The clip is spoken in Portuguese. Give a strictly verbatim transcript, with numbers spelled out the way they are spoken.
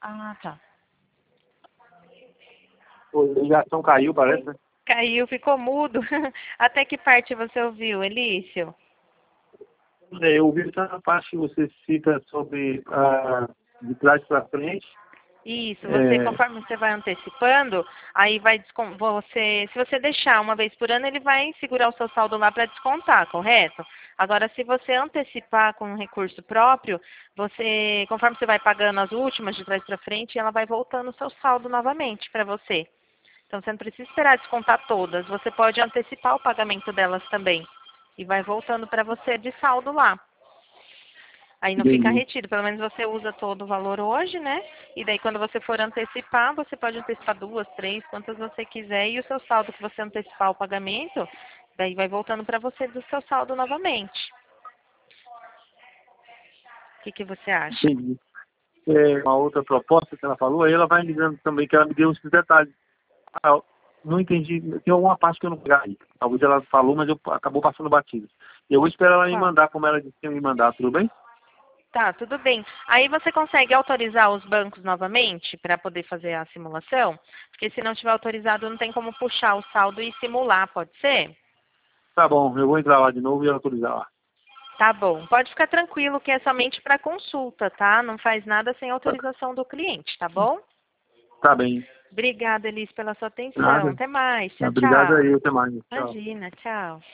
Ah, tá. A ligação caiu, parece, né? Caiu, ficou mudo. Até que parte você ouviu, Elício? É, eu ouvi essa parte que você cita sobre a de trás para frente. Isso, você, É, conforme você vai antecipando, aí vai descon- você, se você deixar uma vez por ano, ele vai segurar o seu saldo lá para descontar, correto? Agora, se você antecipar com um recurso próprio, você, conforme você vai pagando as últimas de trás para frente, ela vai voltando o seu saldo novamente para você. Então, você não precisa esperar descontar todas, você pode antecipar o pagamento delas também. E vai voltando para você de saldo lá. Aí não fica entendi. retido, pelo menos você usa todo o valor hoje, né? E daí quando você for antecipar, você pode antecipar duas, três, quantas você quiser, e o seu saldo que você antecipar o pagamento, daí vai voltando para você do seu saldo novamente. O que, que você acha? Entendi. É, uma outra proposta que ela falou, aí ela vai me dizendo também que ela me deu esses detalhes. Ah, eu não entendi, tem alguma parte que eu não peguei. Talvez ela falou, mas eu acabou passando batido. Eu vou esperar ela me Qual? mandar, como ela disse que ia me mandar, tudo bem? Tá, tudo bem. Aí você consegue autorizar os bancos novamente para poder fazer a simulação? Porque se não tiver autorizado, não tem como puxar o saldo e simular, pode ser? Tá bom, eu vou entrar lá de novo e autorizar lá. Tá bom. Pode ficar tranquilo que é somente para consulta, tá? Não faz nada sem Tá, autorização do cliente, tá bom? tá bem. Obrigada, Elis, pela sua atenção. Nada. Até mais. Tchau, Obrigado tchau. aí, até mais. Tchau. Imagina, tchau.